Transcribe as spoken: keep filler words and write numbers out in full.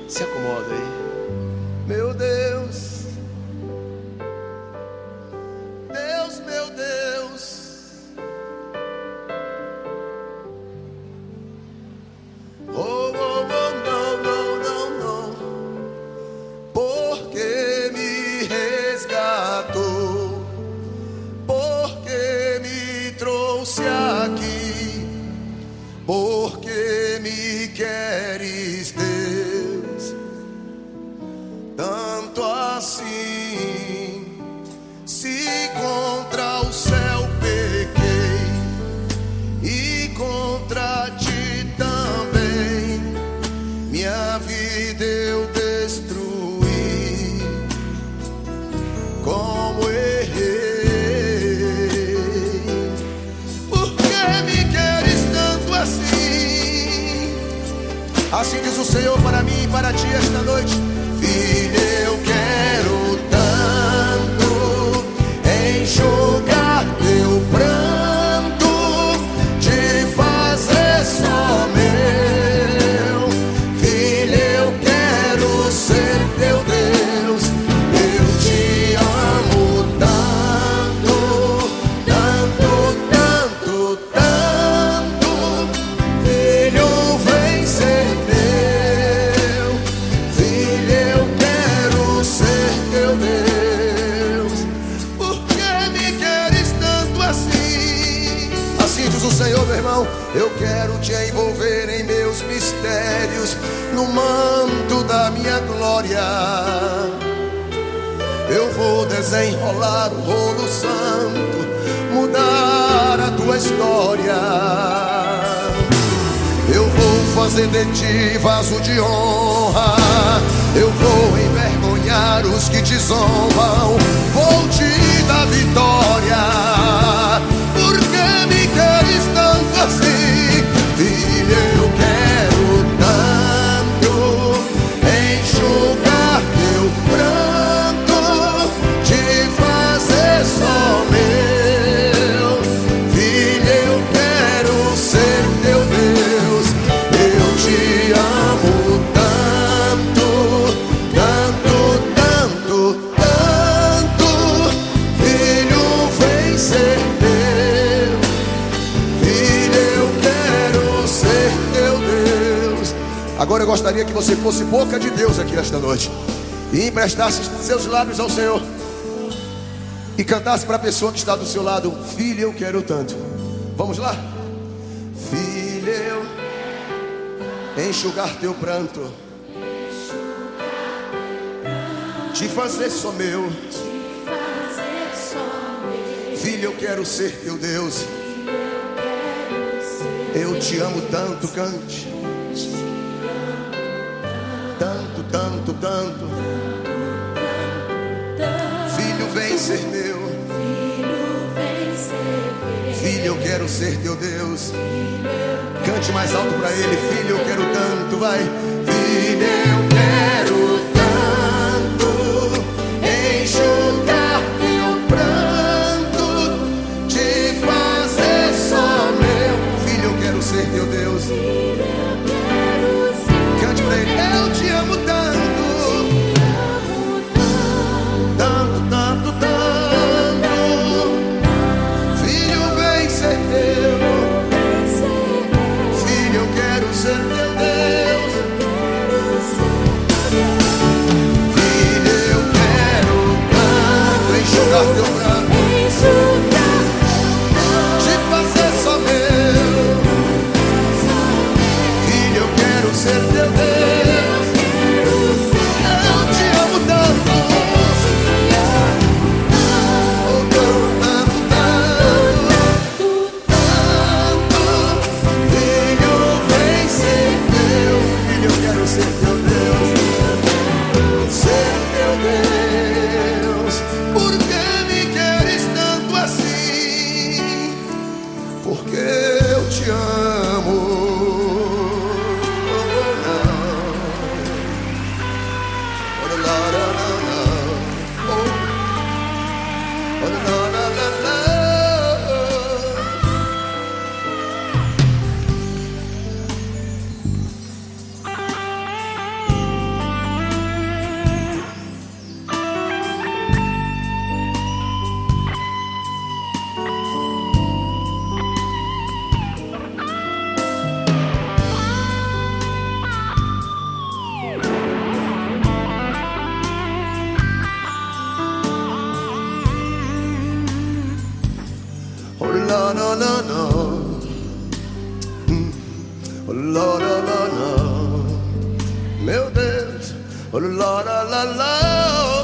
Se acomoda aí. Meu Deus, Deus, meu Deus, oh, oh, oh, não, não, não, não, porque me resgatou, porque me trouxe aqui, porque me queres, Deus, tanto assim. Se contra o céu pequei e contra ti também, minha vida eu destruí, como errei. Por que me queres tanto assim? Assim diz o Senhor para mim e para ti esta noite. Filho, eu quero tanto enxugar teu pranto, te fazer só meu. Filho, eu quero ser teu Deus. Eu te amo tanto, tanto, tanto, tanto. Filho, vem ser meu. Filho, eu quero ser teu Deus. Por que me queres tanto assim? Assim diz o Senhor, meu irmão. Eu quero te envolver em meus mistérios, no manto da minha glória. Eu vou desenrolar o rolo santo, mudar a tua história. Eu vou fazer de ti vaso de honra. Eu vou envergonhar os que te zombam. Vou te dar vitória. Por que me queres tanto assim? Filho, eu quero tanto enxugar teu pranto, te fazer só meu. Filho, eu quero ser teu Deus. Eu te amo tanto, tanto, tanto, tanto. Filho, vem ser meu. Filho, eu quero ser teu Deus. Agora eu gostaria que você fosse boca de Deus aqui nesta noite e emprestasse seus lábios ao Senhor e cantasse para a pessoa que está do seu lado: filho, eu quero tanto. Vamos lá? Filho, eu enxugar teu pranto, te fazer só meu. Filho, eu quero ser teu Deus. Eu te amo tanto, cante. Tanto, tanto, tanto. Filho, vem ser meu. Filho, eu quero ser teu Deus. Cante mais alto pra ele. Filho, eu quero tanto, vai. Filho, eu quero tanto enxugar teu pranto, te fazer só meu. Filho, eu quero ser teu Deus. Cante pra ele. Eu te amo tanto, tanto, tanto, tanto. Filho, vem ser teu. Filho, eu quero ser teu Deus. Filho, eu quero tanto enxugar teu pranto, te fazer só meu. Filho, eu quero ser teu Deus. Eu te amo tanto, oh, tanto, tanto, tanto. Filho, vem ser meu. Filho, eu quero ser teu Deus. Ser teu Deus. Por que me queres tanto assim? Porque eu te amo. lá, lá, lá, lá. Oh, lá, lá, lá, lá. Meu Deus, oh, lá, lá, lá, lá.